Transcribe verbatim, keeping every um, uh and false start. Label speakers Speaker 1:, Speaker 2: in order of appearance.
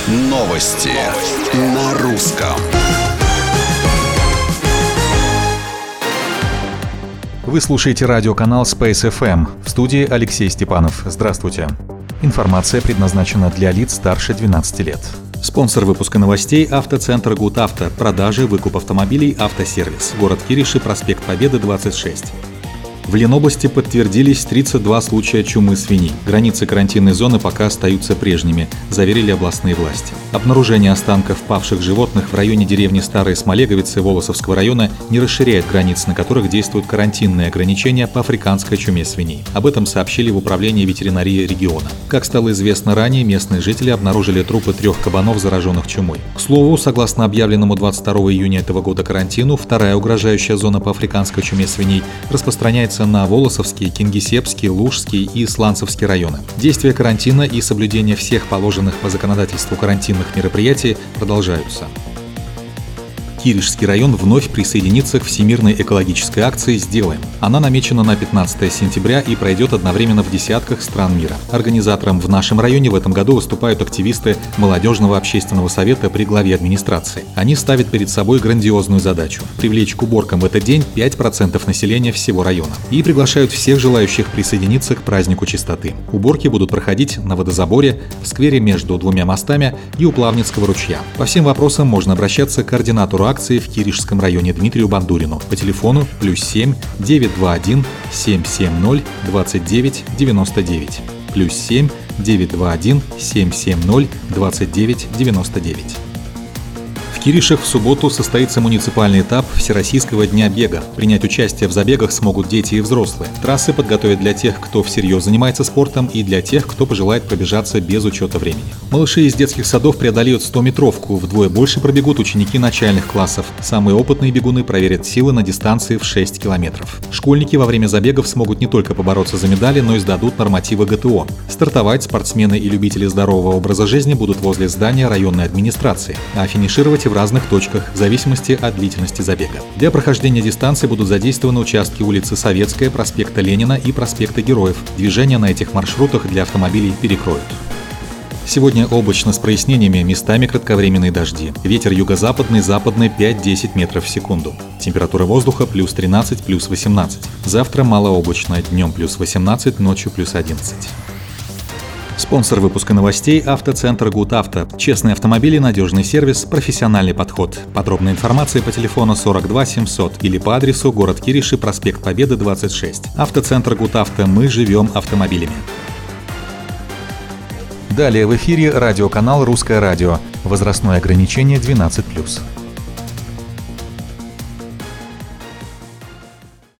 Speaker 1: Новости на русском.
Speaker 2: Вы слушаете радиоканал Space эф эм. В студии Алексей Степанов. Здравствуйте. Информация предназначена для лиц старше двенадцати лет. Спонсор выпуска новостей — автоцентр Good Auto. Продажи, выкуп автомобилей, автосервис. Город Кириши, проспект Победы, двадцать шесть. В Ленобласти подтвердились тридцать два случая чумы свиней. Границы карантинной зоны пока остаются прежними, заверили областные власти. Обнаружение останков павших животных в районе деревни Старые Смолеговицы Волосовского района не расширяет границ, на которых действуют карантинные ограничения по африканской чуме свиней. Об этом сообщили в управлении ветеринарии региона. Как стало известно ранее, местные жители обнаружили трупы трех кабанов, зараженных чумой. К слову, согласно объявленному двадцать второго июня этого года карантину, вторая угрожающая зона по африканской чуме свиней распространяется на Волосовский, Кингисеппский, Лужский и Сланцевский районы. Действие карантина и соблюдение всех положенных по законодательству карантинных мероприятий продолжаются. Киришский район вновь присоединится к Всемирной экологической акции «Сделаем». Она намечена на пятнадцатое сентября и пройдет одновременно в десятках стран мира. Организатором в нашем районе в этом году выступают активисты Молодежного общественного совета при главе администрации. Они ставят перед собой грандиозную задачу – привлечь к уборкам в этот день пять процентов населения всего района. И приглашают всех желающих присоединиться к празднику чистоты. Уборки будут проходить на водозаборе, в сквере между двумя мостами и у Плавницкого ручья. По всем вопросам можно обращаться к координатору акции в Киришском районе Дмитрию Бандурину по телефону плюс семь девятьсот двадцать один семь семь ноль двадцать девять девяносто девять плюс семь девятьсот двадцать один семь семь ноль двадцать девять девяносто девять. В Киришах в субботу состоится муниципальный этап Всероссийского дня бега. Принять участие в забегах смогут дети и взрослые. Трассы подготовят для тех, кто всерьез занимается спортом, и для тех, кто пожелает пробежаться без учета времени. Малыши из детских садов преодолеют сто-метровку, вдвое больше пробегут ученики начальных классов. Самые опытные бегуны проверят силы на дистанции в шесть километров. Школьники во время забегов смогут не только побороться за медали, но и сдадут нормативы гэ тэ о. Стартовать спортсмены и любители здорового образа жизни будут возле здания районной администрации, а финишировать в разных точках, в зависимости от длительности забега. Для прохождения дистанции будут задействованы участки улицы Советская, проспекта Ленина и проспекта Героев. Движение на этих маршрутах для автомобилей перекроют. Сегодня облачно с прояснениями, местами кратковременные дожди. Ветер юго-западный, западный пять-десять метров в секунду. Температура воздуха плюс тринадцать, плюс восемнадцать. Завтра малооблачно, днем плюс восемнадцать, ночью плюс одиннадцать. Спонсор выпуска новостей — автоцентр Good Auto. Честные автомобили, надежный сервис, профессиональный подход. Подробная информация по телефону сорок два семьсот или по адресу город Кириши, проспект Победы, двадцать шесть. Автоцентр Good Auto. Мы живем автомобилями. Далее в эфире радиоканал «Русское радио». Возрастное ограничение двенадцать плюс.